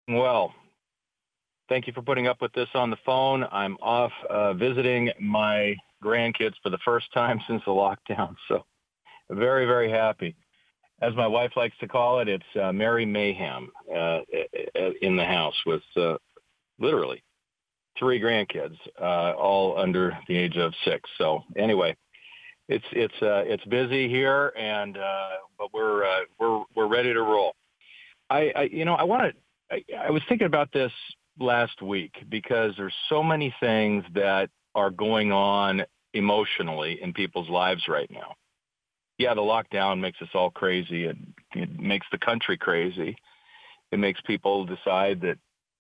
Well, thank you for putting up with this on the phone. I'm off visiting my grandkids for the first time since the lockdown, so very, very happy. As my wife likes to call it, it's Merry Mayhem in the house with literally three grandkids, all under the age of 6. So anyway, it's busy here, and but we're ready to roll. I want to. I was thinking about this last week because there's so many things that are going on emotionally in people's lives right now. Yeah, the lockdown makes us all crazy, and it makes the country crazy. It makes people decide that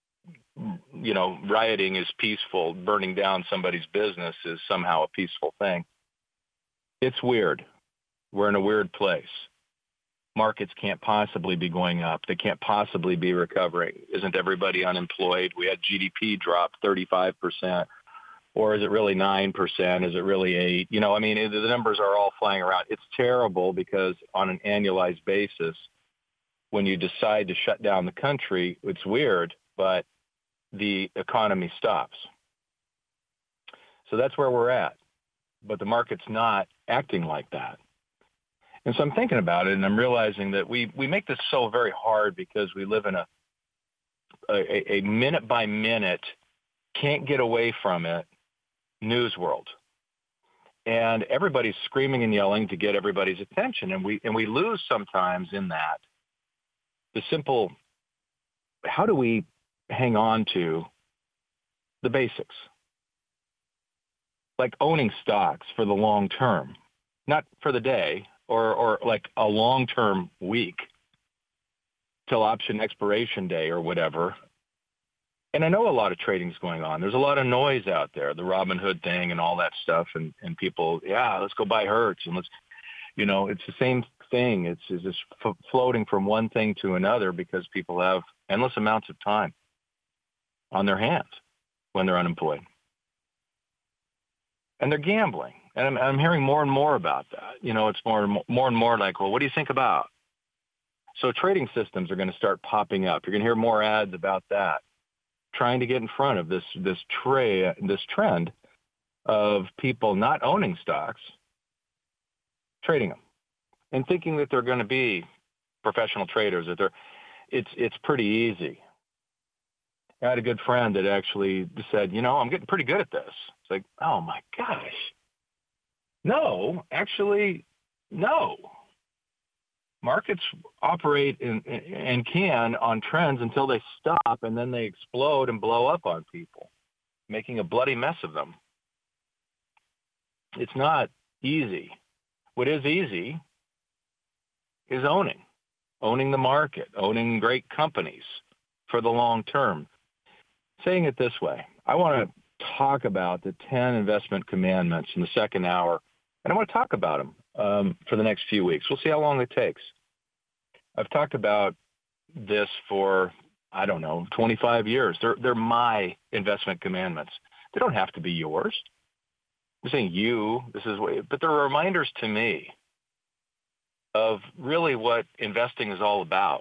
rioting is peaceful, burning down somebody's business is somehow a peaceful thing. It's weird. We're in a weird place. Markets can't possibly be going up. They can't possibly be recovering. Isn't everybody unemployed? We had GDP drop 35%. Or is it really 9%? Is it really 8? The numbers are all flying around. It's terrible because on an annualized basis, when you decide to shut down the country, it's weird, but the economy stops. So that's where we're at. But the market's not acting like that. And so I'm thinking about it, and I'm realizing that we make this so very hard because we live in a minute by minute, can't get away from it news world. And everybody's screaming and yelling to get everybody's attention. And we lose sometimes in that. The simple, how do we hang on to the basics? Like owning stocks for the long term, not for the day, or like a long-term week till option expiration day or whatever. And I know a lot of trading's going on. There's a lot of noise out there, the Robinhood thing and all that stuff. And people, let's go buy Hertz. And it's the same thing. It's just floating from one thing to another because people have endless amounts of time on their hands when they're unemployed. And they're gambling. And I'm hearing more and more about that. It's more and more like, well, what do you think about? So trading systems are going to start popping up. You're going to hear more ads about that, trying to get in front of this trend of people not owning stocks, trading them, and thinking that they're going to be professional traders. It's pretty easy. I had a good friend that actually said, I'm getting pretty good at this. It's like, oh my gosh. No, actually, no. Markets operate and can on trends until they stop, and then they explode and blow up on people, making a bloody mess of them. It's not easy. What is easy is owning the market, owning great companies for the long term. Saying it this way, I want to talk about the 10 investment commandments in the second hour. And I want to talk about them for the next few weeks. We'll see how long it takes. I've talked about this for, 25 years. They're my investment commandments. They don't have to be yours. I'm saying but they're reminders to me of really what investing is all about.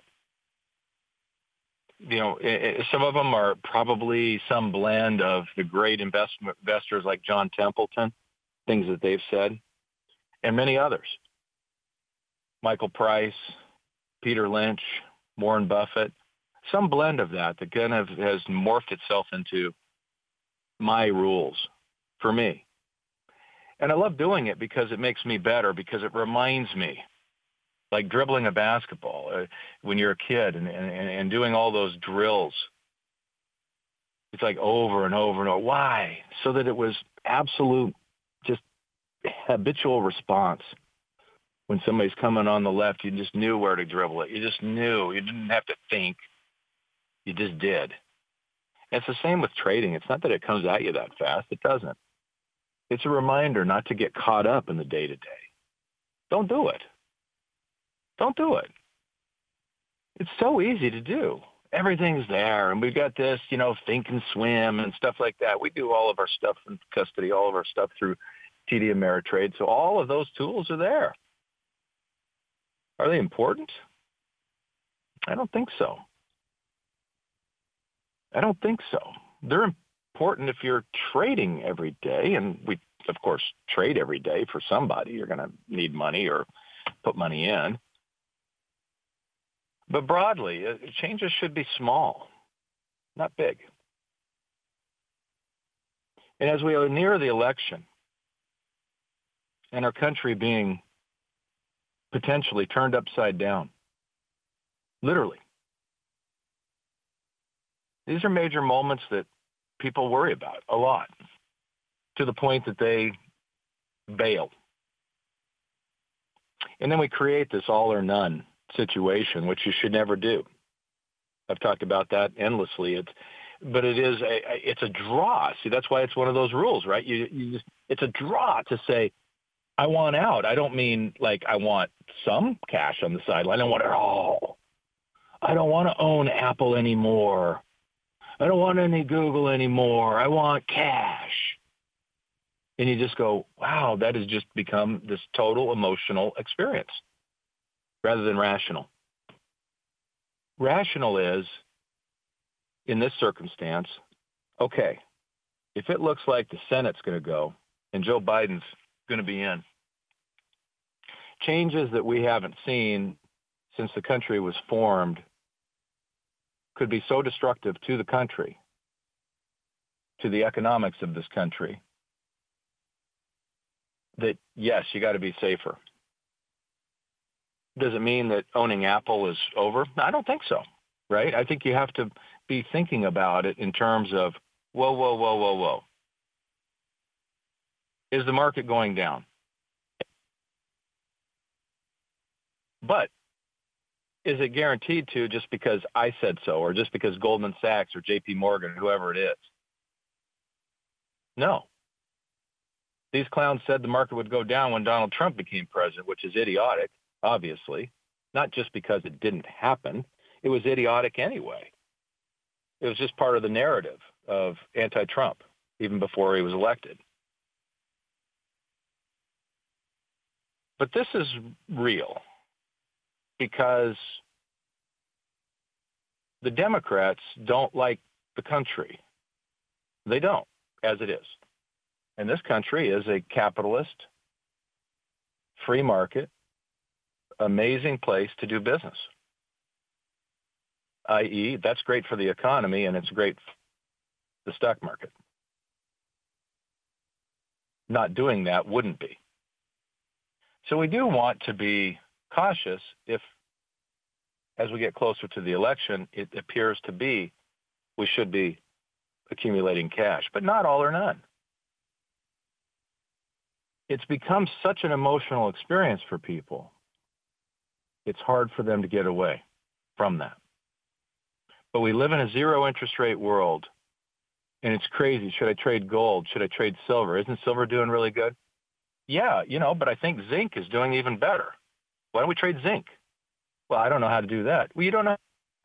Some of them are probably some blend of the great investors like John Templeton, things that they've said, and many others. Michael Price, Peter Lynch, Warren Buffett, some blend of that kind of has morphed itself into my rules for me. And I love doing it because it makes me better, because it reminds me, like dribbling a basketball when you're a kid and doing all those drills. It's like over and over and over. Why? So that it was absolute, just habitual response. When somebody's coming on the left, you just knew where to dribble it. You just knew. You didn't have to think. You just did. And it's the same with trading. It's not that it comes at you that fast. It doesn't. It's a reminder not to get caught up in the day-to-day. Don't do it. Don't do it. It's so easy to do. Everything's there. And we've got this, think and swim and stuff like that. We do all of our stuff in custody, all of our stuff through TD Ameritrade. So all of those tools are there. Are they important? I don't think so. I don't think so. They're important if you're trading every day, and we, of course, trade every day for somebody. You're going to need money or put money in. But broadly, changes should be small, not big. And as we are near the election and our country being potentially turned upside down, literally, these are major moments that people worry about a lot, to the point that they bail. And then we create this all or none situation, which you should never do. I've talked about that endlessly. But it's a draw. See, that's why it's one of those rules, right? It's a draw to say, I want out. I don't mean like I want some cash on the sideline. I want it all. I don't want to own Apple anymore. I don't want any Google anymore. I want cash. And you just go, wow, that has just become this total emotional experience rather than rational. Rational is, in this circumstance, okay, if it looks like the Senate's going to go and Joe Biden's going to be in, changes that we haven't seen since the country was formed could be so destructive to the country, to the economics of this country, that, yes, you got to be safer. Does it mean that owning Apple is over? I don't think so, right? I think you have to be thinking about it in terms of, whoa. Is the market going down? But is it guaranteed to just because I said so, or just because Goldman Sachs or JP Morgan, whoever it is? No. These clowns said the market would go down when Donald Trump became president, which is idiotic, obviously, not just because it didn't happen. It was idiotic anyway. It was just part of the narrative of anti-Trump, even before he was elected. But this is real because the Democrats don't like the country. They don't, as it is. And this country is a capitalist, free market, amazing place to do business. I.e., that's great for the economy and it's great for the stock market. Not doing that wouldn't be. So we do want to be cautious if, as we get closer to the election, it appears to be we should be accumulating cash, but not all or none. It's become such an emotional experience for people. It's hard for them to get away from that. But we live in a zero interest rate world, and it's crazy. Should I trade gold? Should I trade silver? Isn't silver doing really good? Yeah, but I think zinc is doing even better. Why don't we trade zinc? Well, I don't know how to do that. Well, you don't know.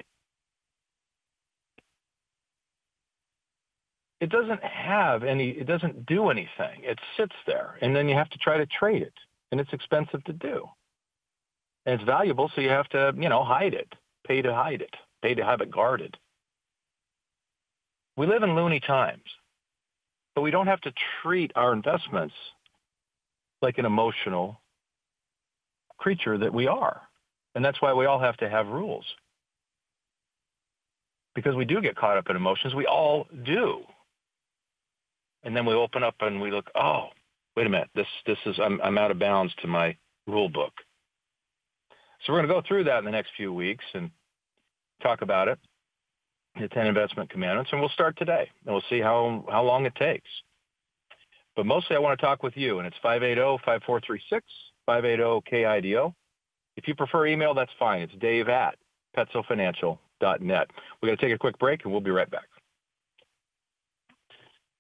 It doesn't do anything. It sits there, and then you have to try to trade it, and it's expensive to do. And it's valuable, so you have to, hide it, pay to hide it, pay to have it guarded. We live in loony times, but we don't have to treat our investments like an emotional creature that we are. And that's why we all have to have rules. Because we do get caught up in emotions. We all do. And then we open up and we look, oh, wait a minute, I'm out of bounds to my rule book. So we're going to go through that in the next few weeks and talk about it, the 10 investment commandments, and we'll start today. And we'll see how long it takes. But mostly I want to talk with you, and it's 580-5436, 580-KIDO. If you prefer email, that's fine. It's dave@petzlfinancial.net. We're going to take a quick break, and we'll be right back.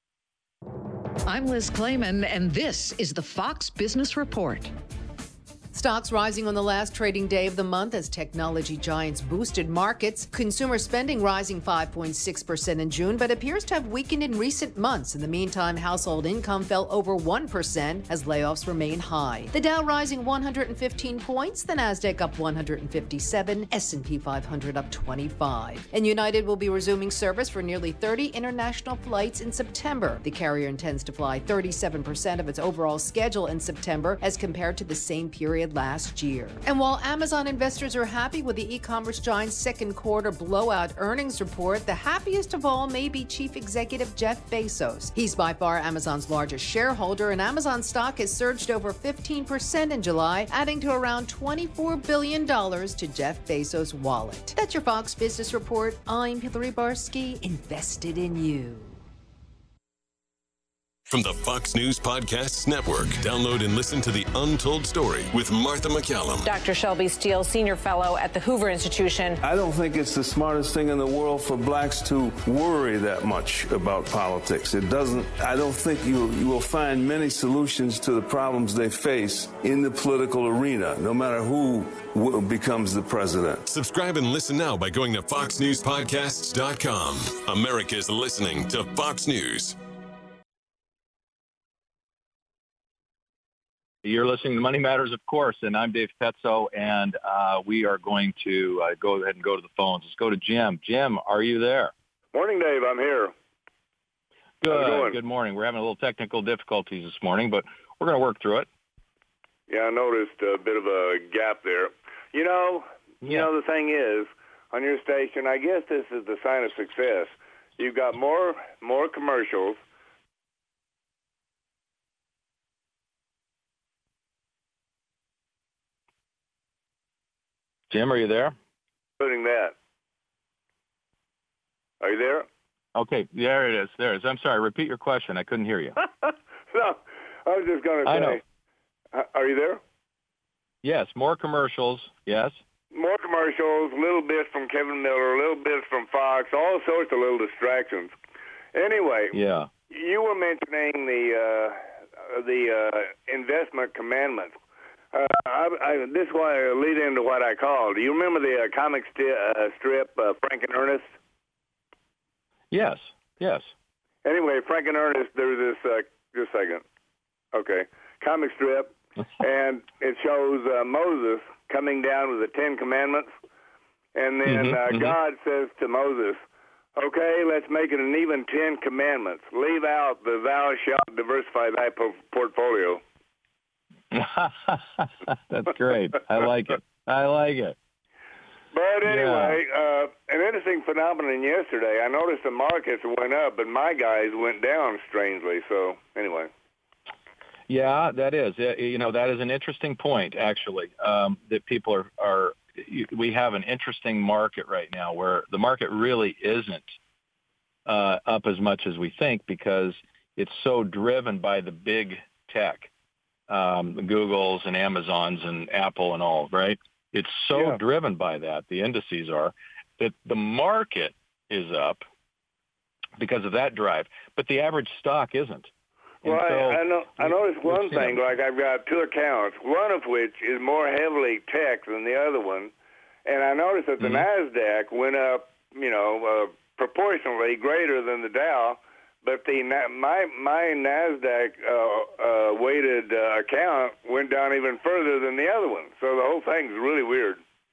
I'm Liz Clayman, and this is the Fox Business Report. Stocks rising on the last trading day of the month as technology giants boosted markets. Consumer spending rising 5.6% in June, but appears to have weakened in recent months. In the meantime, household income fell over 1% as layoffs remain high. The Dow rising 115 points, the Nasdaq up 157, S&P 500 up 25. And United will be resuming service for nearly 30 international flights in September. The carrier intends to fly 37% of its overall schedule in September as compared to the same period last year. And while Amazon investors are happy with the e-commerce giant's second quarter blowout earnings report, the happiest of all may be Chief Executive Jeff Bezos. He's by far Amazon's largest shareholder, and Amazon stock has surged over 15% in July, adding to around $24 billion to Jeff Bezos' wallet. That's your Fox Business Report. I'm Hillary Barsky, invested in you. From the Fox News Podcasts Network, download and listen to The Untold Story with Martha McCallum. Dr. Shelby Steele, Senior Fellow at the Hoover Institution. I don't think it's the smartest thing in the world for blacks to worry that much about politics. I don't think you will find many solutions to the problems they face in the political arena, no matter who becomes the president. Subscribe and listen now by going to foxnewspodcasts.com. America's listening to Fox News. You're listening to Money Matters, of course, and I'm Dave Petzo, and we are going to go ahead and go to the phones. Let's go to Jim. Jim, are you there? Morning, Dave. I'm here. Good. Good morning. We're having a little technical difficulties this morning, but we're going to work through it. Yeah, I noticed a bit of a gap there. You know, the thing is, on your station, I guess this is the sign of success. You've got more commercials. Jim, are you there? Including that. Are you there? Okay, there it is. There it is. I'm sorry. Repeat your question. I couldn't hear you. No, I was just going to say. I know. Are you there? Yes, more commercials. Yes. More commercials, little bits from Kevin Miller, little bits from Fox, all sorts of little distractions. Anyway, yeah. You were mentioning the investment commandments. This is why I lead into what I called. Do you remember the comic strip, Frank and Ernest? Yes. Anyway, Frank and Ernest, there's this, just a second. Okay. Comic strip, and it shows Moses coming down with the Ten Commandments. And then God says to Moses, okay, let's make it an even 10 commandments. Leave out the thou shalt diversify thy portfolio. That's great. I like it. But anyway, an interesting phenomenon yesterday. I noticed the markets went up, but my guys went down strangely. So anyway. Yeah, that is. That is an interesting point, actually, that people are we have an interesting market right now where the market really isn't up as much as we think because it's so driven by the big tech. The Googles and Amazons and Apple and all, right? It's so driven by that, the indices are, that the market is up because of that drive, but the average stock isn't. Well, I noticed one thing, like I've got two accounts, one of which is more heavily tech than the other one, and I noticed that the NASDAQ went up, proportionally greater than the Dow, but my NASDAQ weighted account went down even further than the other one. So the whole thing's really weird.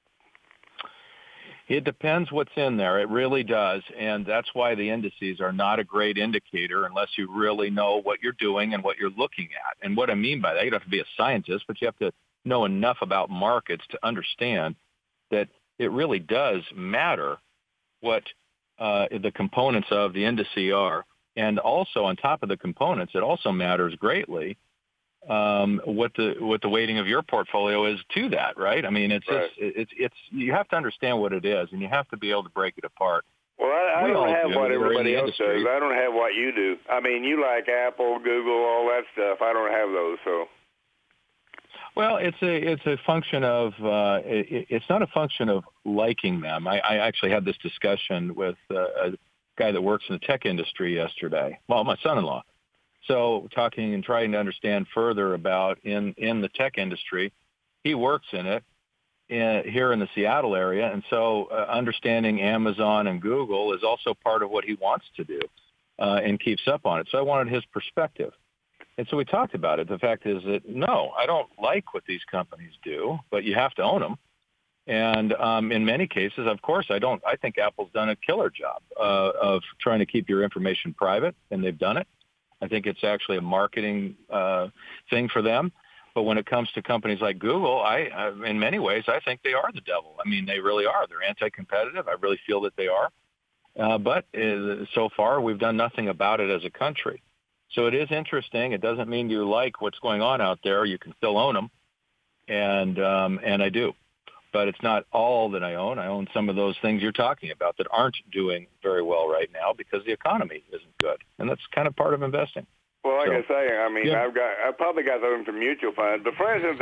It depends what's in there. It really does. And that's why the indices are not a great indicator unless you really know what you're doing and what you're looking at. And what I mean by that, you don't have to be a scientist, but you have to know enough about markets to understand that it really does matter what the components of the indice are. And also, on top of the components, it also matters greatly what the weighting of your portfolio is to that, right? I mean, it's you have to understand what it is, and you have to be able to break it apart. Well, I don't have what everybody else does. I don't have what you do. I mean, you like Apple, Google, all that stuff. I don't have those, so. Well, it's a function of it's not a function of liking them. I actually had this discussion with a guy that works in the tech industry yesterday. Well, my son-in-law. So talking and trying to understand further about in the tech industry, He works in it here in the Seattle area, and so understanding Amazon and Google is also part of what he wants to do and keeps up on it. So I wanted his perspective. And so we talked about it. The fact is that, no, I don't like what these companies do, but you have to own them. And in many cases, of course, I think Apple's done a killer job of trying to keep your information private, and they've done it. I think it's actually a marketing thing for them. But when it comes to companies like Google, I in many ways, I think they are the devil. I mean, they really are. They're anti-competitive. I really feel that they are. But so far, we've done nothing about it as a country. So it is interesting. It doesn't mean you like what's going on out there. You can still own them, and I do. But it's not all that I own. I own some of those things you're talking about that aren't doing very well right now because the economy isn't good, and that's kind of part of investing. Well, like I say, I mean, yeah. I probably got them from mutual funds. But for instance,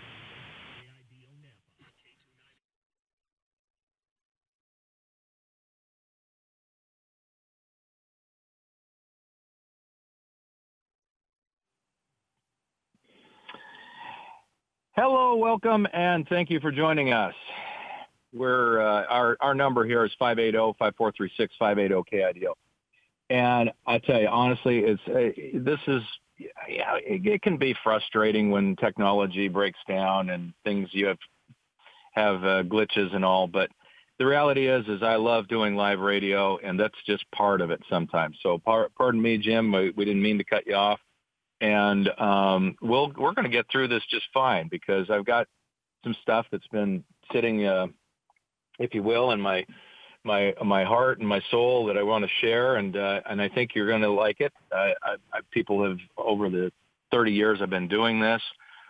Hello, welcome, and thank you for joining us. We're our number here is 580-5436, 580-KIDO. And I tell you, honestly, it can be frustrating when technology breaks down and things you have glitches and all. But the reality is I love doing live radio, and that's just part of it sometimes. So pardon me, Jim, we didn't mean to cut you off. And we're going to get through this just fine because I've got some stuff that's been sitting, if you will, in my heart and my soul that I want to share, and I think you're going to like it. People have, over the 30 years I've been doing this,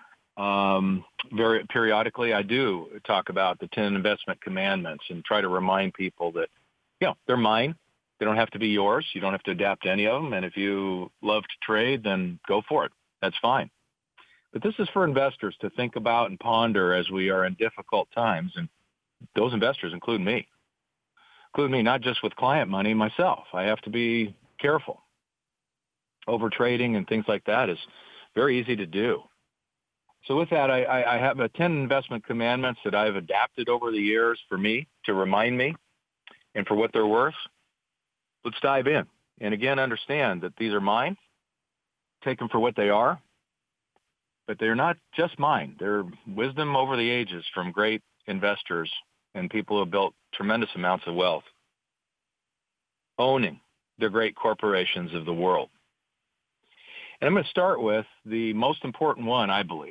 very periodically I do talk about the 10 investment commandments and try to remind people that, they're mine. They don't have to be yours. You don't have to adapt to any of them. And if you love to trade, then go for it. That's fine. But this is for investors to think about and ponder as we are in difficult times. And those investors include me, not just with client money, myself. I have to be careful. Over trading and things like that is very easy to do. So with that, I have 10 investment commandments that I've adapted over the years for me to remind me and for what they're worth. Let's dive in. And again, understand that these are mine. Take them for what they are. But they're not just mine. They're wisdom over the ages from great investors and people who have built tremendous amounts of wealth, owning the great corporations of the world. And I'm going to start with the most important one, I believe.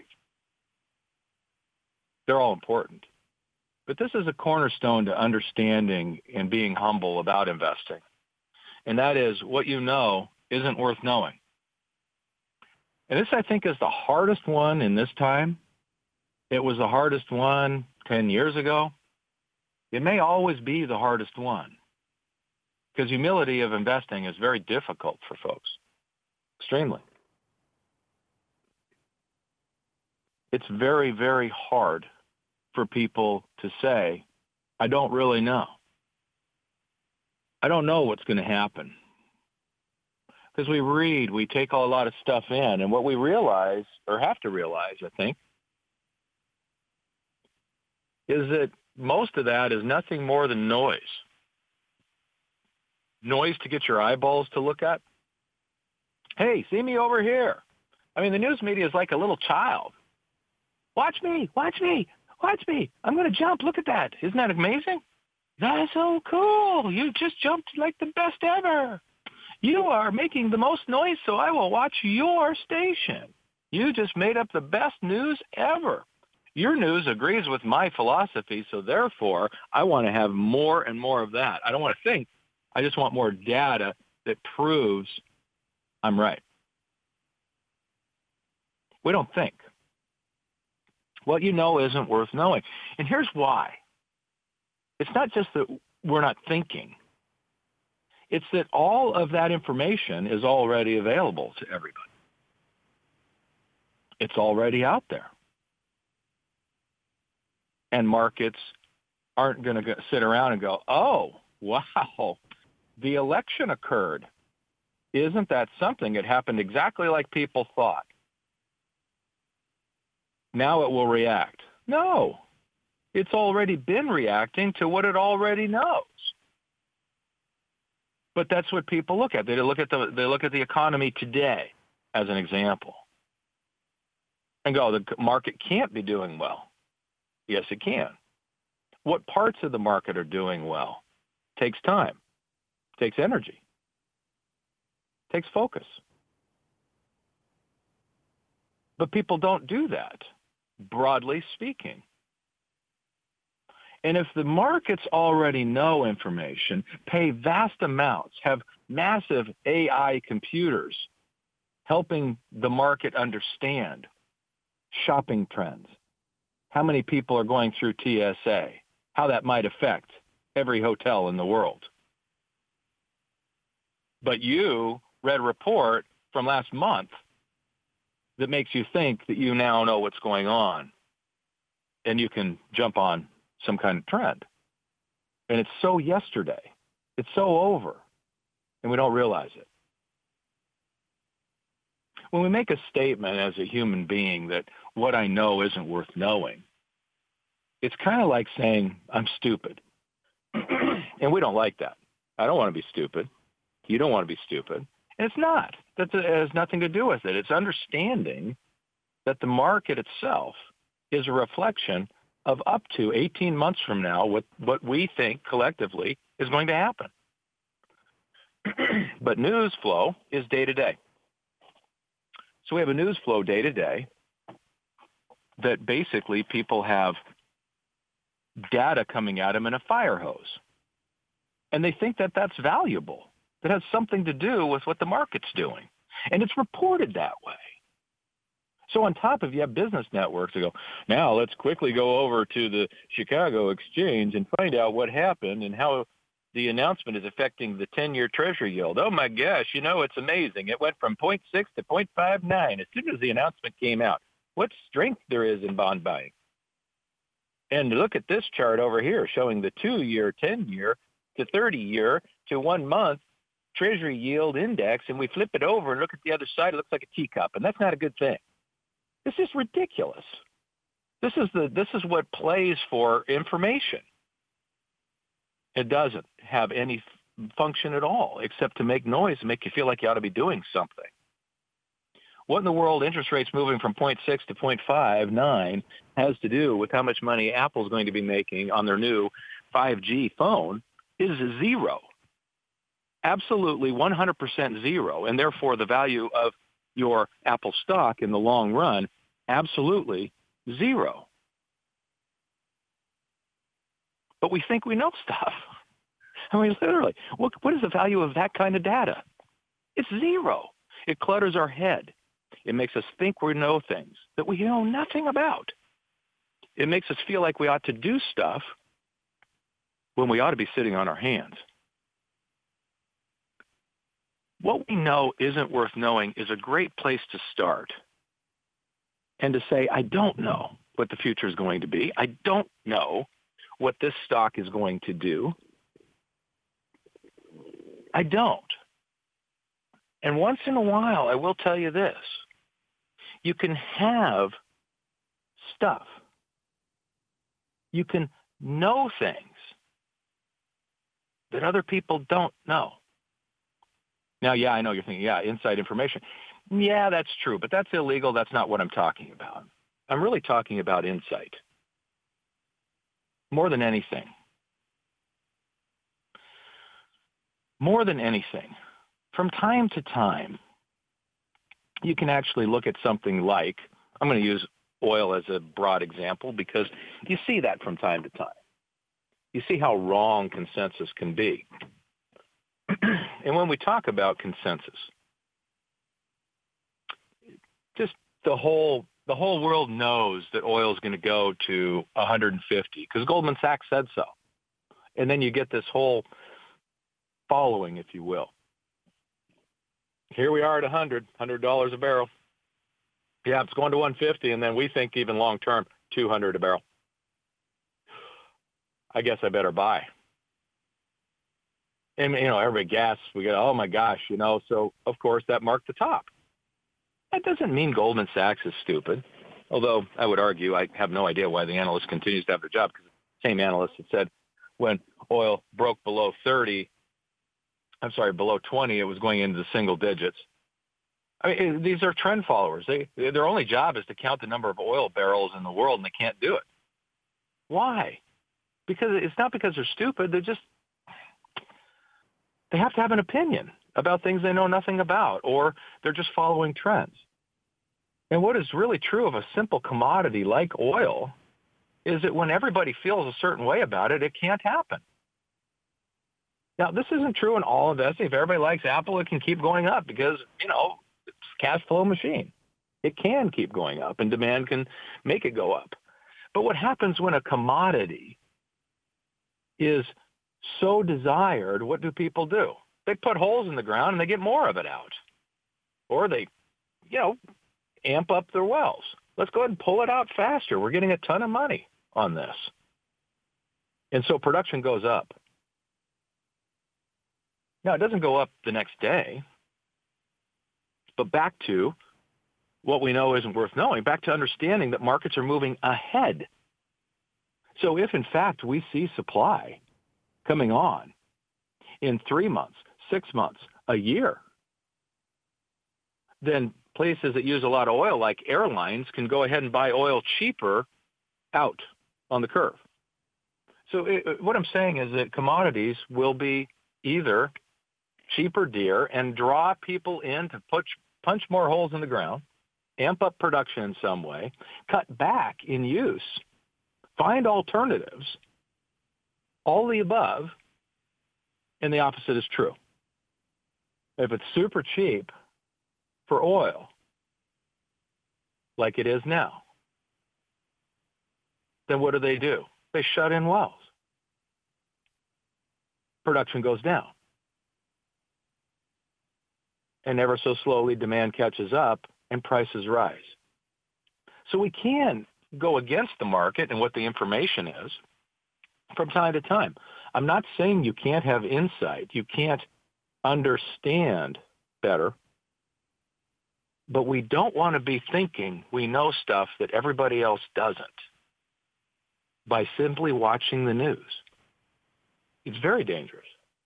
They're all important. But this is a cornerstone to understanding and being humble about investing. And that is, what you know isn't worth knowing. And this, I think, is the hardest one in this time. It was the hardest one 10 years ago. It may always be the hardest one because humility of investing is very difficult for folks, extremely. It's very, very hard for people to say, I don't really know. I don't know what's going to happen. Because we take a lot of stuff in, and what we realize, or have to realize, I think, is that most of that is nothing more than noise. Noise to get your eyeballs to look at. Hey, see me over here. I mean, the news media is like a little child. Watch me, watch me, watch me. I'm going to jump. Look at that. Isn't that amazing? That's so cool. You just jumped like the best ever. You are making the most noise, so I will watch your station. You just made up the best news ever. Your news agrees with my philosophy, so therefore I want to have more and more of that. I don't want to think. I just want more data that proves I'm right. We don't think. What you know isn't worth knowing. And here's why. It's not just that we're not thinking. It's that all of that information is already available to everybody. It's already out there. And markets aren't going to sit around and go, oh, wow, the election occurred. Isn't that something? It happened exactly like people thought. Now it will react. No. It's already been reacting to what it already knows. But that's what people look at. They look at the economy today as an example and go, the market can't be doing well. Yes, it can. What parts of the market are doing well? Takes time, takes energy, takes focus. But people don't do that, broadly speaking. And if the markets already know information, pay vast amounts, have massive AI computers helping the market understand shopping trends, how many people are going through TSA, how that might affect every hotel in the world. But you read a report from last month that makes you think that you now know what's going on and you can jump on some kind of trend. And it's so yesterday. It's so over. And we don't realize it. When we make a statement as a human being that what I know isn't worth knowing, it's kind of like saying, I'm stupid. And we don't like that. I don't want to be stupid. You don't want to be stupid. And it's not. It has nothing to do with it. It's understanding that the market itself is a reflection of up to 18 months from now what we think collectively is going to happen. But news flow is day to day. So we have a news flow day to day that basically people have data coming at them in a fire hose. And they think that that's valuable. That has something to do with what the market's doing. And it's reported that way. So on top of you have business networks that go, now let's quickly go over to the Chicago Exchange and find out what happened and how the announcement is affecting the 10-year Treasury yield. Oh, my gosh, it's amazing. It went from 0.6 to 0.59 as soon as the announcement came out. What strength there is in bond buying. And look at this chart over here showing the 2-year, 10-year to 30-year to 1 month Treasury yield index, and we flip it over and look at the other side, it looks like a teacup, and that's not a good thing. This is ridiculous. This is what plays for information. It doesn't have any function at all except to make noise and make you feel like you ought to be doing something. What in the world interest rates moving from 0.6 to 0.59 has to do with how much money Apple's going to be making on their new 5G phone is zero. Absolutely 100% zero, and therefore the value of your Apple stock in the long run, absolutely zero. But we think we know stuff. I mean, literally, what is the value of that kind of data? It's zero. It clutters our head. It makes us think we know things that we know nothing about. It makes us feel like we ought to do stuff when we ought to be sitting on our hands. What we know isn't worth knowing is a great place to start. And to say, I don't know what the future is going to be. I don't know what this stock is going to do. I don't. And once in a while, I will tell you this. You can have stuff. You can know things that other people don't know. Now, yeah, I know you're thinking, inside information. Yeah, that's true, but that's illegal. That's not what I'm talking about. I'm really talking about insight. More than anything. More than anything. From time to time, you can actually look at something like, I'm going to use oil as a broad example because you see that from time to time. You see how wrong consensus can be. And when we talk about consensus, just the whole world knows that oil is going to go to 150 because Goldman Sachs said so. And then you get this whole following, if you will. Here we are at $100 a barrel. Yeah, it's going to 150, and then we think even long term, 200 a barrel. I guess I better buy. And, everybody gasps. We go, oh, my gosh, so, of course, that marked the top. That doesn't mean Goldman Sachs is stupid. Although I would argue, I have no idea why the analyst continues to have their job, because the same analyst that said when oil broke below 20, it was going into the single digits. I mean, these are trend followers. Their only job is to count the number of oil barrels in the world, and they can't do it. Why? Because it's not because they're stupid. They have to have an opinion about things they know nothing about, or they're just following trends. And what is really true of a simple commodity like oil is that when everybody feels a certain way about it, it can't happen. Now, this isn't true in all investing. If everybody likes Apple, it can keep going up because, it's a cash flow machine. It can keep going up, and demand can make it go up. But what happens when a commodity is so desired, what do people do? They put holes in the ground and they get more of it out. Or they, amp up their wells. Let's go ahead and pull it out faster. We're getting a ton of money on this. And so production goes up. Now, it doesn't go up the next day. But back to what we know isn't worth knowing, back to understanding that markets are moving ahead. So if, in fact, we see supply coming on in 3 months, 6 months, a year, then places that use a lot of oil, like airlines, can go ahead and buy oil cheaper out on the curve. So what I'm saying is that commodities will be either cheap or dear and draw people in to punch more holes in the ground, amp up production in some way, cut back in use, find alternatives, all the above, and the opposite is true. If it's super cheap for oil, like it is now, then what do? They shut in wells. Production goes down. And ever so slowly, demand catches up and prices rise. So we can go against the market and what the information is from time to time. I'm not saying you can't have insight. You can't understand better. But we don't want to be thinking we know stuff that everybody else doesn't by simply watching the news. It's very dangerous.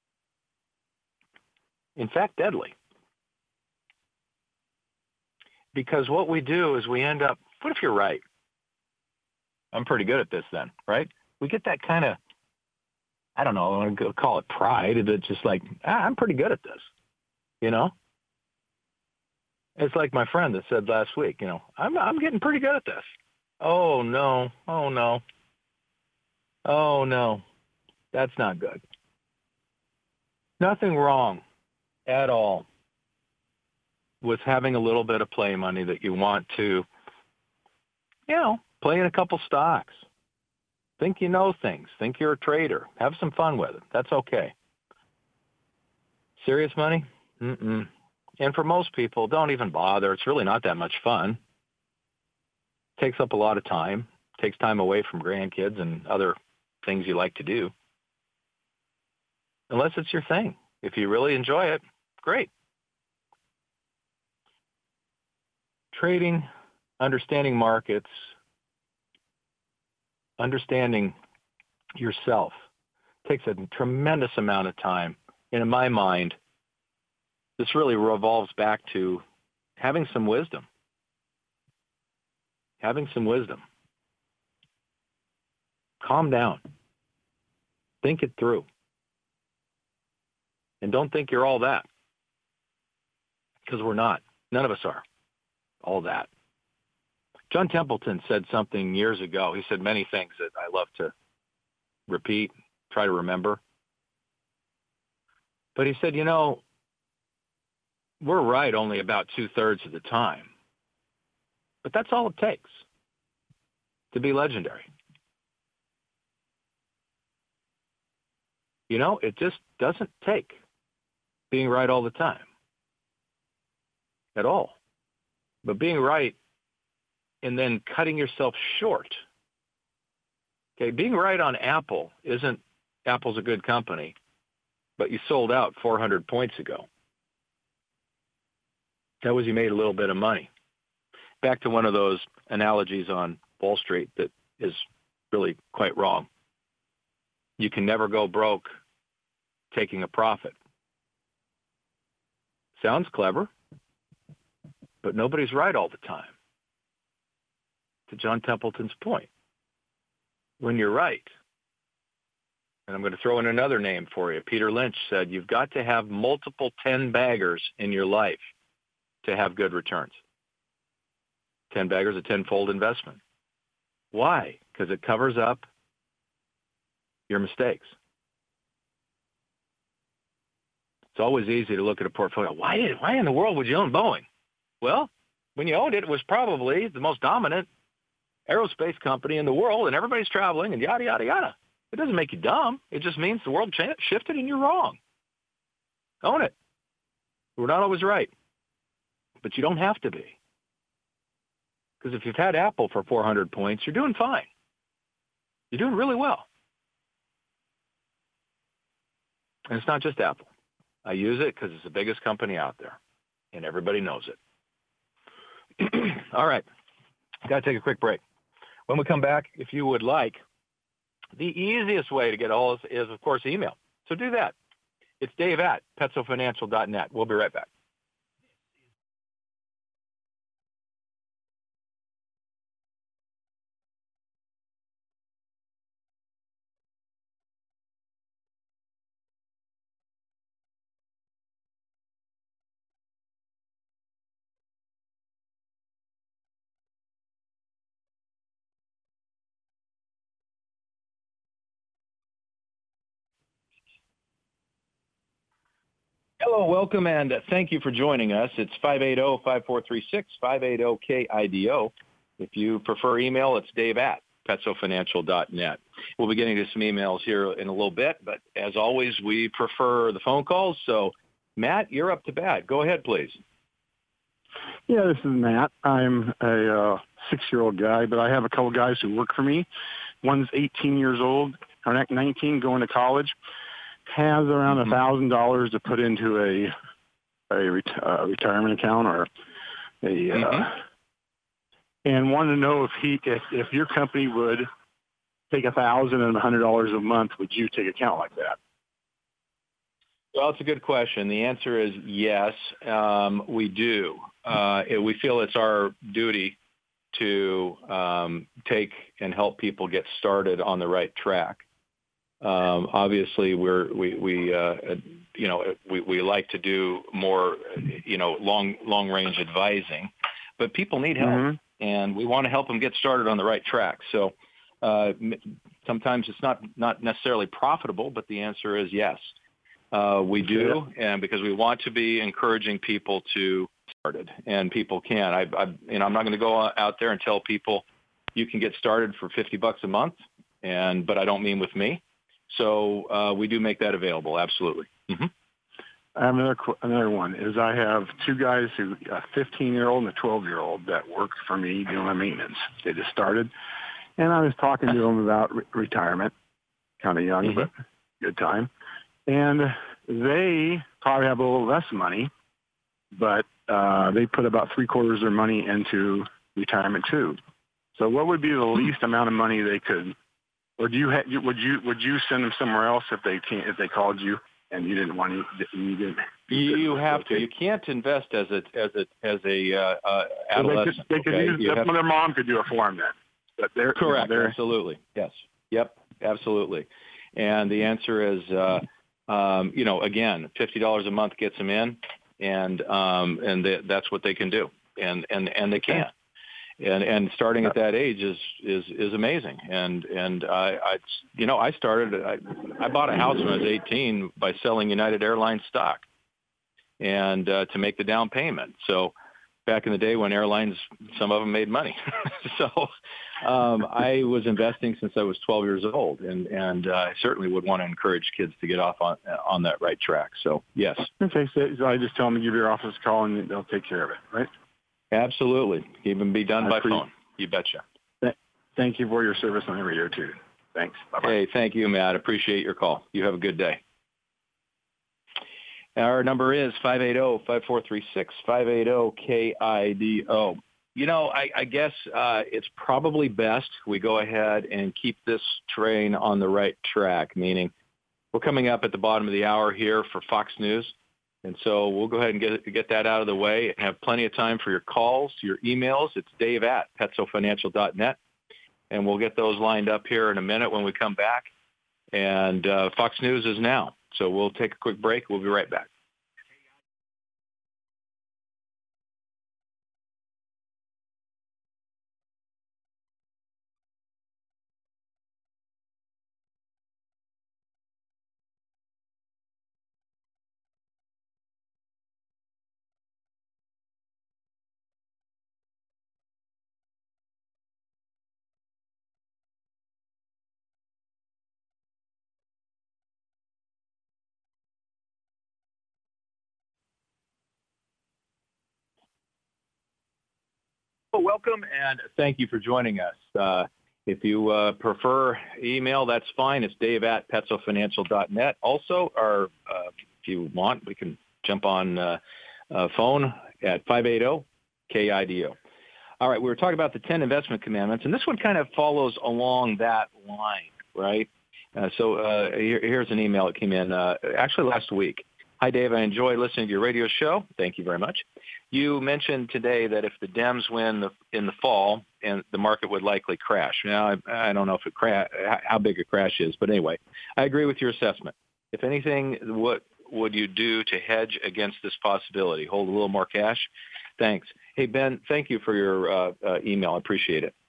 In fact, deadly. Because what we do is we end up, what if you're right? I'm pretty good at this then, right? We get that kind of, I don't know, I want to call it pride. It's just like, I'm pretty good at this, It's like my friend that said last week, I'm getting pretty good at this. Oh, no. That's not good. Nothing wrong at all with having a little bit of play money that you want to, play in a couple stocks. Think you know things. Think you're a trader. Have some fun with it. That's okay. Serious money? Mm-mm. And for most people, don't even bother. It's really not that much fun. Takes up a lot of time. Takes time away from grandkids and other things you like to do. Unless it's your thing. If you really enjoy it, great. Trading, understanding markets, understanding yourself takes a tremendous amount of time. And in my mind, this really revolves back to having some wisdom. Having some wisdom. Calm down. Think it through. And don't think you're all that. Because we're not. None of us are all that. John Templeton said something years ago. He said many things that I love to repeat, try to remember. But he said, we're right only about 2/3 of the time. But that's all it takes to be legendary. It just doesn't take being right all the time. At all. But being right and then cutting yourself short. Okay, being right on Apple isn't Apple's a good company, but you sold out 400 points ago. That was you made a little bit of money. back to one of those analogies on Wall Street that is really quite wrong. You can never go broke taking a profit. Sounds clever, but nobody's right all the time. To John Templeton's point, when you're right, and I'm going to throw in another name for you. Peter Lynch said, you've got to have multiple 10 baggers in your life to have good returns. 10 baggers, a tenfold investment. Why? Because it covers up your mistakes. It's always easy to look at a portfolio. Why in the world would you own Boeing? Well, when you owned it, it was probably the most dominant aerospace company in the world, and everybody's traveling and yada, yada, yada. It doesn't make you dumb. It just means the world shifted and you're wrong. Own it. We're not always right, but you don't have to be. Because if you've had Apple for 400 points, you're doing fine. You're doing really well. And it's not just Apple. I use it because it's the biggest company out there, and everybody knows it. All right. Got to take a quick break. When we come back, if you would like, the easiest way to get all this is, of course, email. So do that. It's dave@petsofinancial.net. We'll be right back. Hello, welcome, and thank you for joining us. It's 580-5436, 580-KIDO. If you prefer email, it's dave@petsofinancial.net. We'll be getting to some emails here in a little bit, but as always, we prefer the phone calls. So, Matt, you're up to bat. Go ahead, please. Yeah, this is Matt. I'm a 6-year-old guy, but I have a couple guys who work for me. One's 18 years old, or 19, going to college. Has around $1,000 to put into a retirement account or and wanted to know if your company would take $1,000 and $100 a month. Would you take account like that? Well, it's a good question. The answer is yes, we do. We feel it's our duty to take and help people get started on the right track. Obviously, we like to do more, long range advising, but people need help, and we want to help them get started on the right track. So sometimes it's not necessarily profitable, but the answer is yes, we do, and because we want to be encouraging people to start it, and people can. I'm not going to go out there and tell people you can get started for $50 a month, but I don't mean with me. So we do make that available, absolutely. Mm-hmm. I have another one. I have two guys, a 15-year-old and a 12-year-old that work for me doing my maintenance. They just started, and I was talking to them about retirement, kind of young, but good time. And they probably have a little less money, but they put about 3/4 of their money into retirement too. So what would be the least amount of money they could? Or would you send them somewhere else if they called you and you didn't want to? You have to. You can't invest as a adolescent. They could use their mom could do it for them then. But they're correct. Absolutely. Yes. Yep. Absolutely. And the answer is, again, $50 a month gets them in, and that's what they can do, and they can. And starting at that age is amazing. And I bought a house when I was 18 by selling United Airlines stock, and to make the down payment. So back in the day when airlines, some of them made money. So I was investing since I was 12 years old, and I certainly would want to encourage kids to get off on that right track. So yes. Okay, so I just tell them to give your office a call and they'll take care of it, right? Absolutely. Even be done by phone. You betcha. Thank you for your service on the radio, too. Thanks. Bye-bye. Hey, thank you, Matt. Appreciate your call. You have a good day. Our number is 580-5436, 580-KIDO. I guess it's probably best we go ahead and keep this train on the right track, meaning we're coming up at the bottom of the hour here for Fox News. And so we'll go ahead and get that out of the way and have plenty of time for your calls, your emails. It's dave@petsofinancial.net. And we'll get those lined up here in a minute when we come back. And Fox News is now. So we'll take a quick break. We'll be right back. Well, welcome, and thank you for joining us. If you prefer email, that's fine. It's dave@petsofinancial.net. Also, if you want, we can jump on phone at 580-KIDO. All right, we were talking about the 10 investment commandments, and this one kind of follows along that line, right? Here's an email that came in actually last week. Hi, Dave. I enjoy listening to your radio show. Thank you very much. You mentioned today that if the Dems win in the fall, and the market would likely crash. Now, I don't know if how big a crash is, but anyway, I agree with your assessment. If anything, what would you do to hedge against this possibility? Hold a little more cash? Thanks. Hey, Ben, thank you for your email. I appreciate it.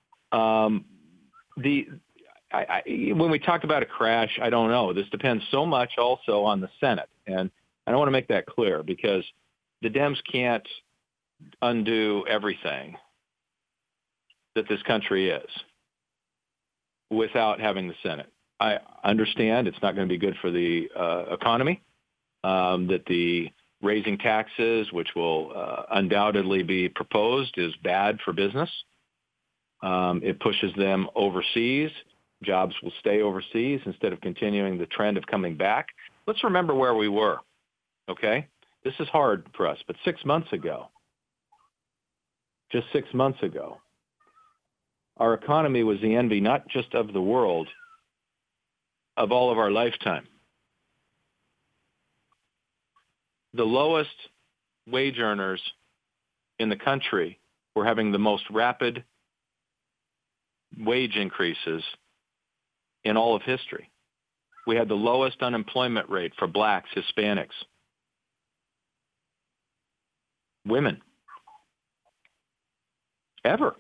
When we talk about a crash, I don't know. This depends so much also on the Senate. And I want to make that clear because the Dems can't undo everything that this country is without having the Senate. I understand it's not going to be good for the economy, that the raising taxes, which will undoubtedly be proposed, is bad for business. It pushes them overseas. Jobs will stay overseas instead of continuing the trend of coming back. Let's remember where we were, okay? This is hard for us, but 6 months ago, just 6 months ago, our economy was the envy not just of the world, of all of our lifetime. The lowest wage earners in the country were having the most rapid wage increases in all of history. We had the lowest unemployment rate for blacks, Hispanics, women, ever.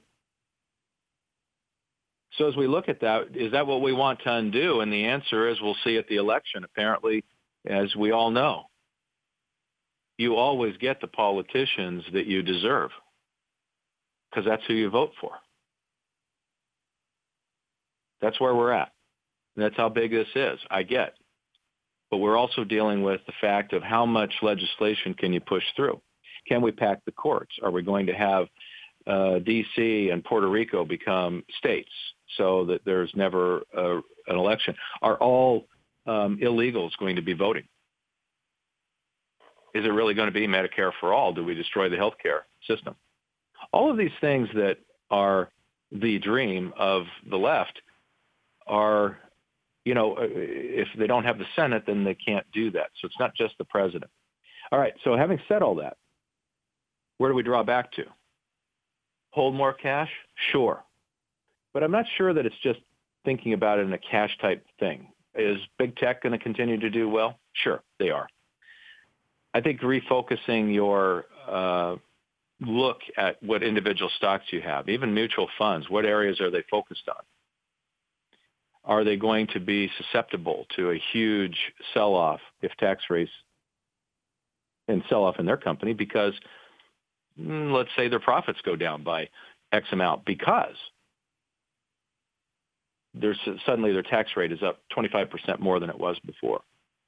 So as we look at that, is that what we want to undo? And the answer is we'll see at the election. Apparently, as we all know, you always get the politicians that you deserve because that's who you vote for. That's where we're at. And that's how big this is, I get. But we're also dealing with the fact of how much legislation can you push through? Can we pack the courts? Are we going to have D.C. and Puerto Rico become states so that there's never an election? Are all illegals going to be voting? Is it really going to be Medicare for all? Do we destroy the healthcare system? All of these things that are the dream of the left are, if they don't have the Senate, then they can't do that. So it's not just the president. All right, so having said all that, where do we draw back to? Hold more cash? Sure. But I'm not sure that it's just thinking about it in a cash type thing. Is big tech going to continue to do well? Sure, they are. I think refocusing your look at what individual stocks you have, even mutual funds, what areas are they focused on? Are they going to be susceptible to a huge sell-off if tax rates and sell-off in their company because, let's say, their profits go down by X amount because suddenly their tax rate is up 25% more than it was before.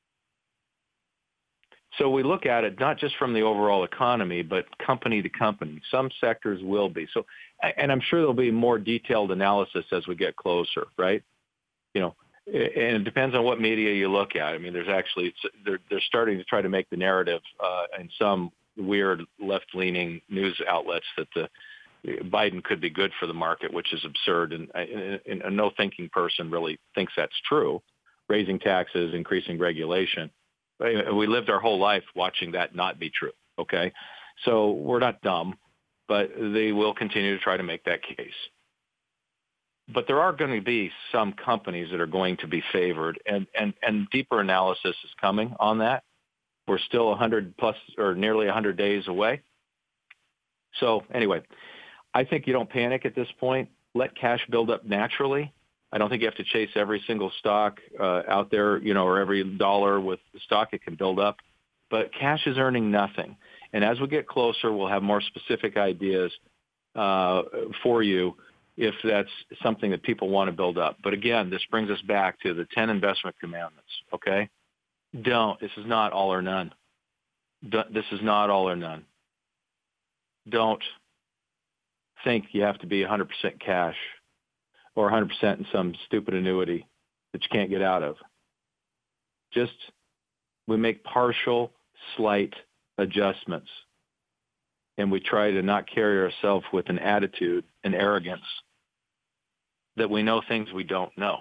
So we look at it not just from the overall economy, but company to company. Some sectors will be. So, and I'm sure there'll be more detailed analysis as we get closer, right? And it depends on what media you look at. I mean, there's actually, they're starting to try to make the narrative in some weird left-leaning news outlets that the Biden could be good for the market, which is absurd. And no thinking person really thinks that's true. Raising taxes, increasing regulation. We lived our whole life watching that not be true. Okay. So we're not dumb, but they will continue to try to make that case. But there are going to be some companies that are going to be favored, and deeper analysis is coming on that. We're still 100 plus or nearly 100 days away. So anyway, I think you don't panic at this point. Let cash build up naturally. I don't think you have to chase every single stock out there, or every dollar with the stock. It can build up. But cash is earning nothing. And as we get closer, we'll have more specific ideas for you if that's something that people want to build up. But again, this brings us back to the 10 investment commandments, okay? This is not all or none. This is not all or none. Don't think you have to be 100% cash or 100% in some stupid annuity that you can't get out of. Just, we make partial, slight adjustments, and we try to not carry ourselves with an attitude and arrogance that we know things we don't know,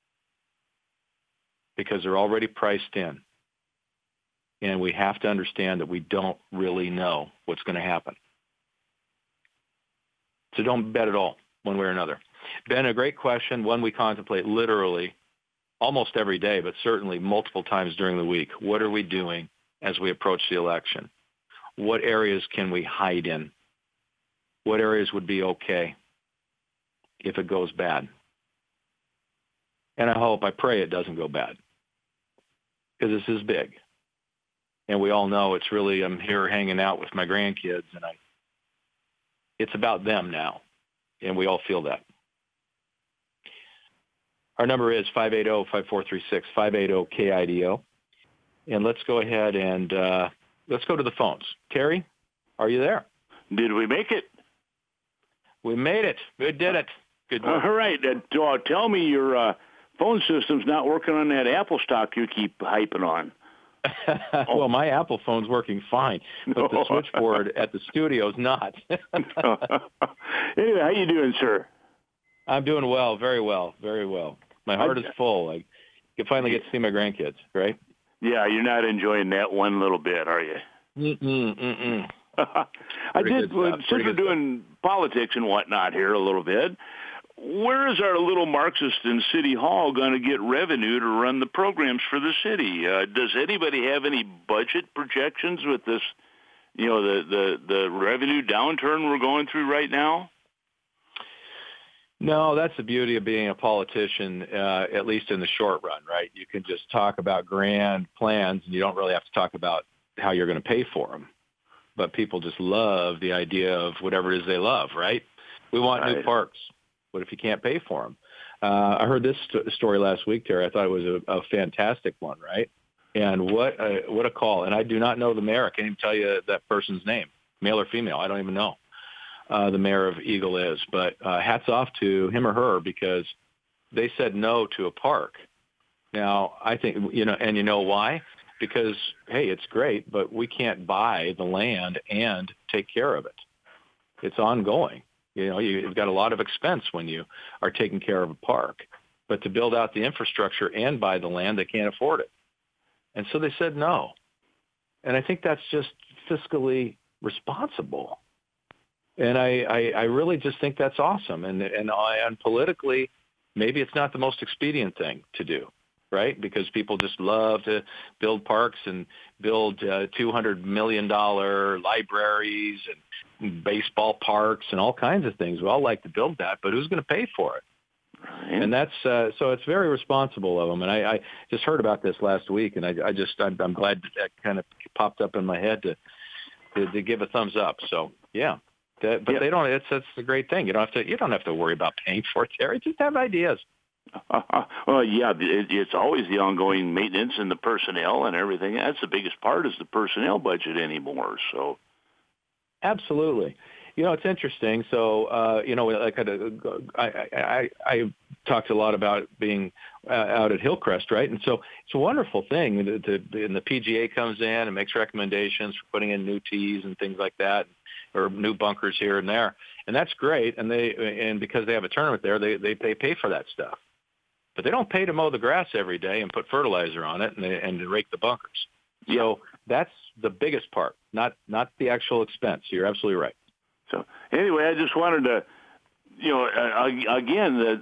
because they're already priced in. And we have to understand that we don't really know what's going to happen. So don't bet at all, one way or another. Ben, a great question, one we contemplate literally almost every day, but certainly multiple times during the week. What are we doing as we approach the election? What areas can we hide in? What areas would be okay if it goes bad? And I pray it doesn't go bad, because this is big. And we all know it's really, I'm here hanging out with my grandkids, and it's about them now, and we all feel that. Our number is 580-5436, 580-KIDO. And let's go ahead and let's go to the phones. Terry, are you there? Did we make it? We made it. We did it. Good work. All right. Tell me your phone system's not working on that Apple stock you keep hyping on. Well, my Apple phone's working fine, but the switchboard at the studio's not. Anyway, how you doing, sir? I'm doing well, very well, very well. My heart is full. I can finally get to see my grandkids, right? Yeah, you're not enjoying that one little bit, are you? I did, since we're doing politics and whatnot here a little bit, where is our little Marxist in City Hall going to get revenue to run the programs for the city? Does anybody have any budget projections with this, the revenue downturn we're going through right now? No, that's the beauty of being a politician, at least in the short run, right? You can just talk about grand plans, and you don't really have to talk about how you're going to pay for them. But people just love the idea of whatever it is they love, right? We want new parks. What if you can't pay for them? I heard this story last week, Terry. I thought it was a fantastic one, right? And what a call. And I do not know the mayor. I can't even tell you that person's name, male or female. I don't even know. The mayor of Eagle is, but hats off to him or her, because they said no to a park. Now, I think, and you know why? Because, hey, it's great, but we can't buy the land and take care of it. It's ongoing. You've got a lot of expense when you are taking care of a park, but to build out the infrastructure and buy the land, they can't afford it. And so they said no. And I think that's just fiscally responsible. And I really just think that's awesome. And politically, maybe it's not the most expedient thing to do, right? Because people just love to build parks and build $200 million libraries and baseball parks and all kinds of things. We all like to build that, but who's going to pay for it? Right. And that's so it's very responsible of them. And I just heard about this last week, and I'm glad that kind of popped up in my head to give a thumbs up. So yeah. But they don't. That's the great thing. You don't have to worry about paying for it, Terry. Just have ideas. Well, yeah, it's always the ongoing maintenance and the personnel and everything. That's the biggest part, is the personnel budget anymore. So, absolutely. It's interesting. So, I talked a lot about being out at Hillcrest, right? And so it's a wonderful thing. And the PGA comes in and makes recommendations for putting in new tees and things like that, or new bunkers here and there, and that's great. And because they have a tournament there, they pay for that stuff, but they don't pay to mow the grass every day and put fertilizer on it and to rake the bunkers. So that's the biggest part, not the actual expense. You're absolutely right. So anyway, I just wanted to, again,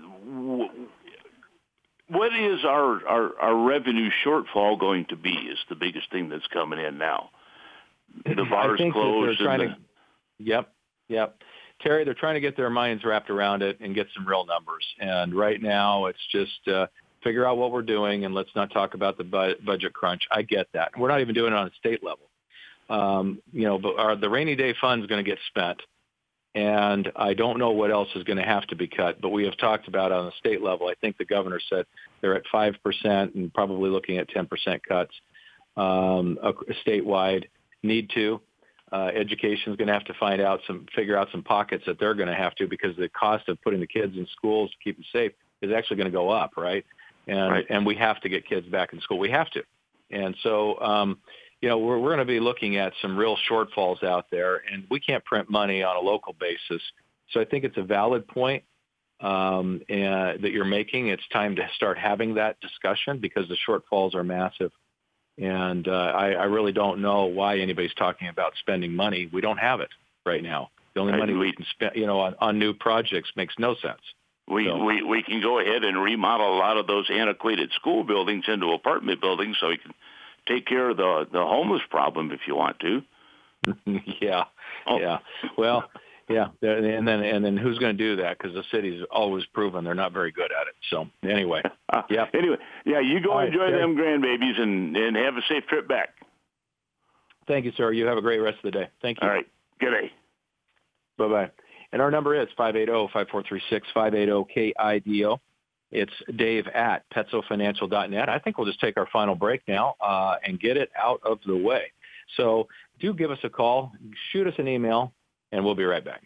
what is our revenue shortfall going to be is the biggest thing that's coming in now. The bars closed. Yep. Terry, they're trying to get their minds wrapped around it and get some real numbers. And right now it's just figure out what we're doing, and let's not talk about the budget crunch. I get that. We're not even doing it on a state level. But the rainy day fund is going to get spent. And I don't know what else is going to have to be cut, but we have talked about on the state level. I think the governor said they're at 5% and probably looking at 10% cuts statewide. Need to. Education is going to have to figure out some pockets that they're going to have to, because the cost of putting the kids in schools to keep them safe is actually going to go up, right? And we have to get kids back in school. We have to. And so, we're going to be looking at some real shortfalls out there, and we can't print money on a local basis. So I think it's a valid point that you're making. It's time to start having that discussion because the shortfalls are massive. And I really don't know why anybody's talking about spending money. We don't have it right now. The only money we can spend, on new projects makes no sense. We can go ahead and remodel a lot of those antiquated school buildings into apartment buildings so we can take care of the homeless problem if you want to. Yeah. Well, yeah. And then who's going to do that? Because the city's always proven they're not very good at it. So anyway, yeah. Anyway, you go enjoy them grandbabies and have a safe trip back. Thank you, sir. You have a great rest of the day. Thank you. All right. Good day. Bye-bye. And our number is 580-5436, 580-KIDO. It's Dave at PetsoFinancial.net. I think we'll just take our final break now and get it out of the way. So do give us a call, shoot us an email, and we'll be right back.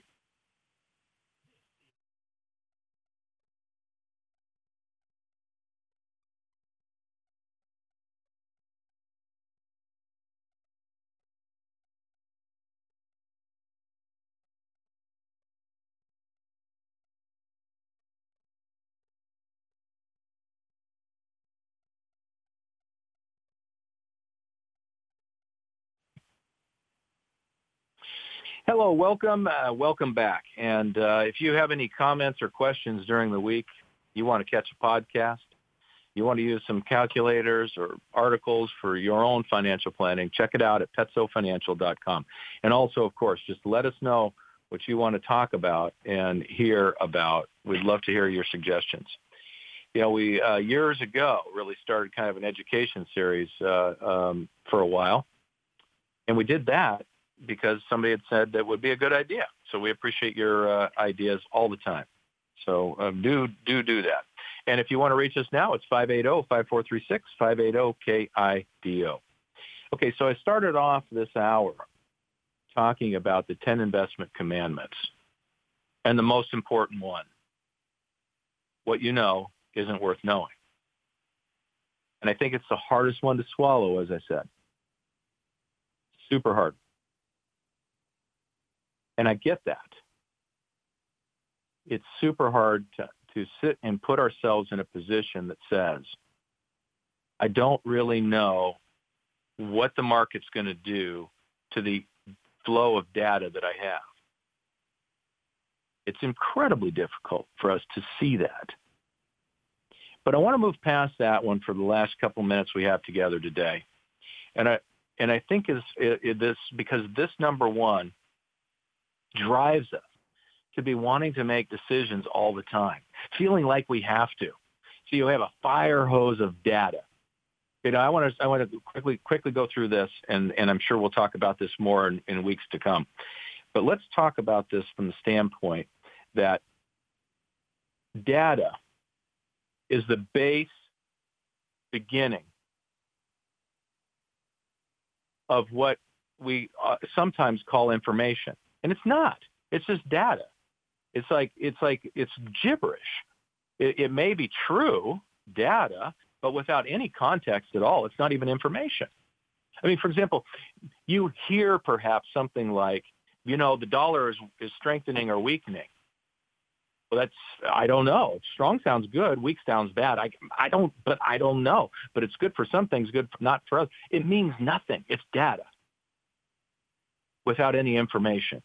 Hello, welcome back. And if you have any comments or questions during the week, you want to catch a podcast, you want to use some calculators or articles for your own financial planning, check it out at PetsoFinancial.com. And also, of course, just let us know what you want to talk about and hear about. We'd love to hear your suggestions. We years ago really started kind of an education series for a while, and we did that because somebody had said that would be a good idea. So we appreciate your ideas all the time. So do that. And if you want to reach us now, it's 580-5436, 580-KIDO. Okay, so I started off this hour talking about the 10 investment commandments. And the most important one, what you know isn't worth knowing. And I think it's the hardest one to swallow, as I said. Super hard. And I get that. It's super hard to sit and put ourselves in a position that says, I don't really know what the market's going to do to the flow of data that I have. It's incredibly difficult for us to see that. But I want to move past that one for the last couple minutes we have together today. And I think this because this number one drives us to be wanting to make decisions all the time, feeling like we have to. So you have a fire hose of data. I want to quickly go through this, and I'm sure we'll talk about this more in weeks to come. But let's talk about this from the standpoint that data is the base beginning of what we sometimes call information. And it's not. It's just data. It's gibberish. It may be true data, but without any context at all. It's not even information. I mean, for example, you hear perhaps something like the dollar is strengthening or weakening. Well, I don't know. Strong sounds good. Weak sounds bad. I don't know. But it's good for some things, not for others. It means nothing. It's data without any information.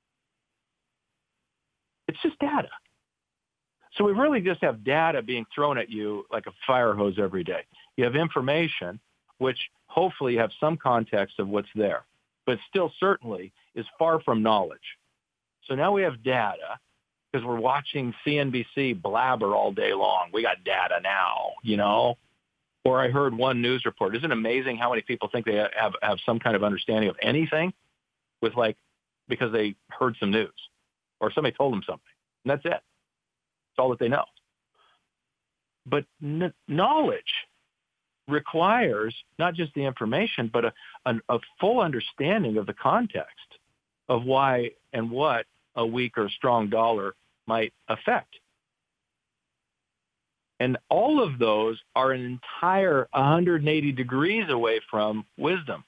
It's just data. So we really just have data being thrown at you like a fire hose every day. You have information, which hopefully you have some context of what's there, but still certainly is far from knowledge. So now we have data because we're watching CNBC blabber all day long. We got data now, Or I heard one news report. Isn't it amazing how many people think they have some kind of understanding of anything because they heard some news or somebody told them something. And that's it. That's all that they know. But knowledge requires not just the information, but a full understanding of the context of why and what a weak or strong dollar might affect. And all of those are an entire 180 degrees away from wisdom.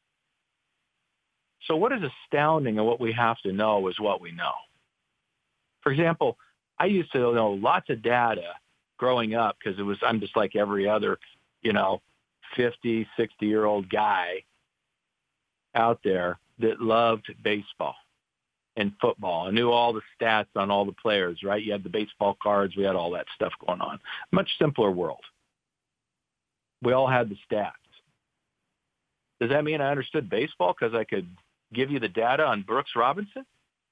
So what is astounding and what we have to know is what we know. For example, I used to know lots of data growing up because I'm just like every other, 50, 60-year-old guy out there that loved baseball and football. I knew all the stats on all the players, right? You had the baseball cards. We had all that stuff going on. Much simpler world. We all had the stats. Does that mean I understood baseball because I could give you the data on Brooks Robinson?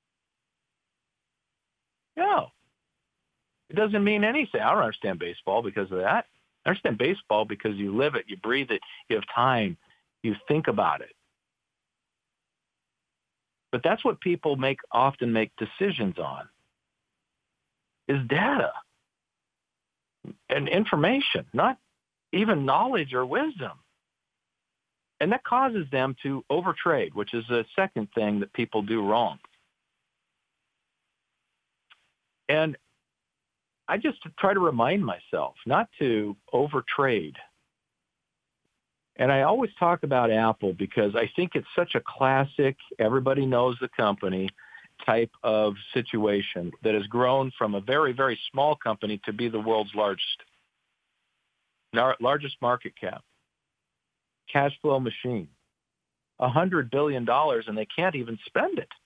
No. It doesn't mean anything. I don't understand baseball because of that. I understand baseball because you live it, you breathe it, you have time, you think about it. But that's what people often make decisions on, is data and information, not even knowledge or wisdom. And that causes them to overtrade, which is the second thing that people do wrong. And I just try to remind myself not to overtrade. And I always talk about Apple because I think it's such a classic, everybody knows the company type of situation that has grown from a very, very small company to be the world's largest market cap, cash flow machine, $100 billion, and they can't even spend it.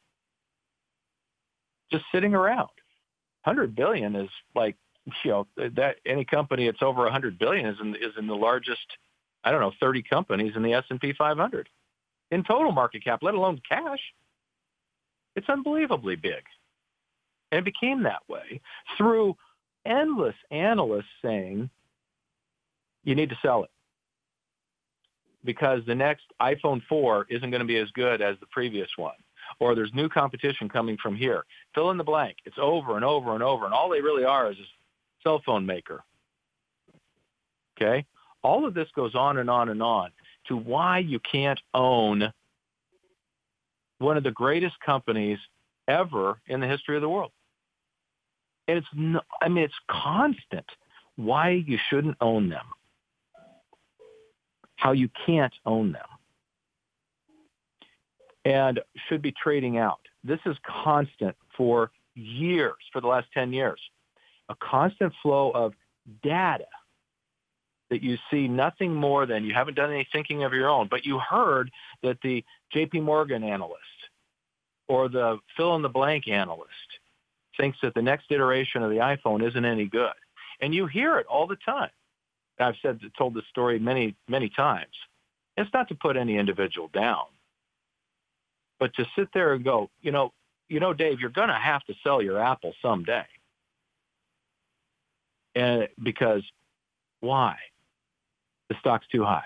Just sitting around. 100 billion is like, that any company that's over 100 billion is in the largest, 30 companies in the S&P 500 in total market cap, let alone cash. It's unbelievably big. And it became that way through endless analysts saying, you need to sell it because the next iPhone 4 isn't going to be as good as the previous one. Or there's new competition coming from here. Fill in the blank. It's over and over and over. And all they really are is a cell phone maker. Okay? All of this goes on and on and on to why you can't own one of the greatest companies ever in the history of the world. And it's constant why you shouldn't own them, how you can't own them, and should be trading out. This is constant for years, for the last 10 years. A constant flow of data that you see nothing more than, you haven't done any thinking of your own, but you heard that the JP Morgan analyst or the fill-in-the-blank analyst thinks that the next iteration of the iPhone isn't any good. And you hear it all the time. I've told this story many, many times. It's not to put any individual down, but to sit there and go, Dave, you're going to have to sell your Apple someday. And because why? The stock's too high.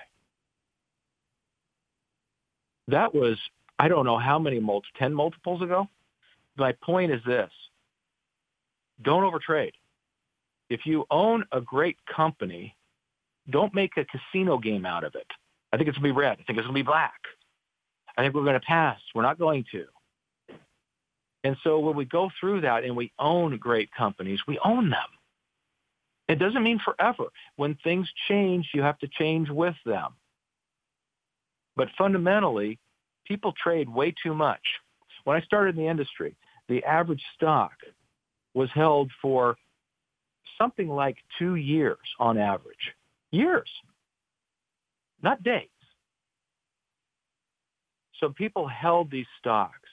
That was, I don't know how many 10 multiples ago. My point is this. Don't overtrade. If you own a great company, don't make a casino game out of it. I think it's going to be red. I think it's going to be black. I think we're going to pass. We're not going to. And so when we go through that and we own great companies, we own them. It doesn't mean forever. When things change, you have to change with them. But fundamentally, people trade way too much. When I started in the industry, the average stock was held for something like 2 years on average. Years, not days. So people held these stocks,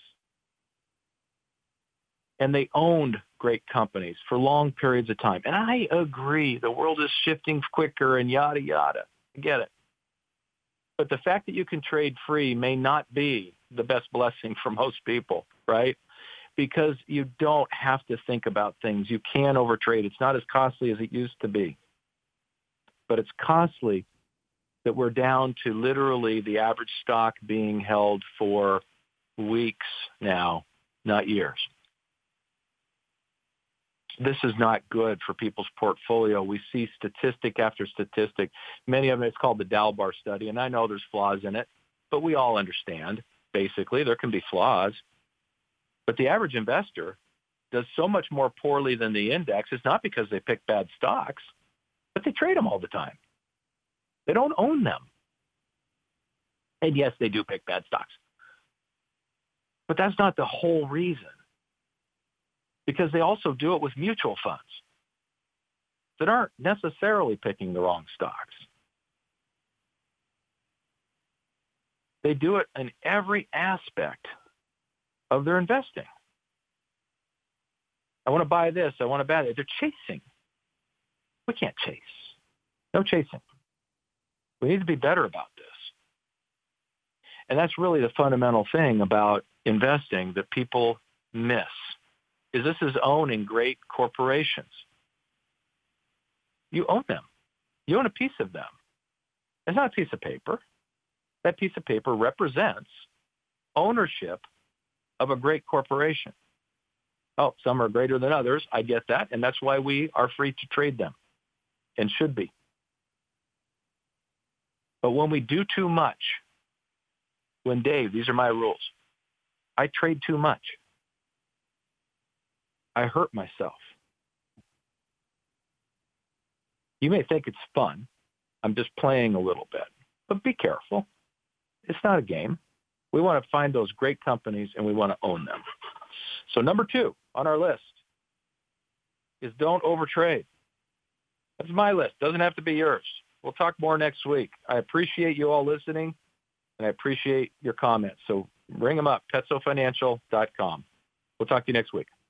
and they owned great companies for long periods of time. And I agree, the world is shifting quicker and yada, yada. I get it. But the fact that you can trade free may not be the best blessing for most people, right? Because you don't have to think about things. You can overtrade. It's not as costly as it used to be. But it's costly that we're down to literally the average stock being held for weeks now, not years. This is not good for people's portfolio. We see statistic after statistic. Many of them, it's called the Dalbar study, and I know there's flaws in it, but we all understand, basically, there can be flaws. But the average investor does so much more poorly than the index. It's not because they pick bad stocks, but they trade them all the time. They don't own them. And yes, they do pick bad stocks. But that's not the whole reason. Because they also do it with mutual funds that aren't necessarily picking the wrong stocks. They do it in every aspect of their investing. I want to buy this. I want to buy that. They're chasing. We can't chase. No chasing. We need to be better about this. And that's really the fundamental thing about investing that people miss, is this is owning great corporations. You own them. You own a piece of them. It's not a piece of paper. That piece of paper represents ownership of a great corporation. Oh, some are greater than others. I get that. And that's why we are free to trade them and should be. But when we do too much, these are my rules. I trade too much. I hurt myself. You may think it's fun. I'm just playing a little bit. But be careful. It's not a game. We want to find those great companies and we want to own them. So number 2 on our list is don't overtrade. That's my list. Doesn't have to be yours. We'll talk more next week. I appreciate you all listening, and I appreciate your comments. So bring them up, petsofinancial.com. We'll talk to you next week.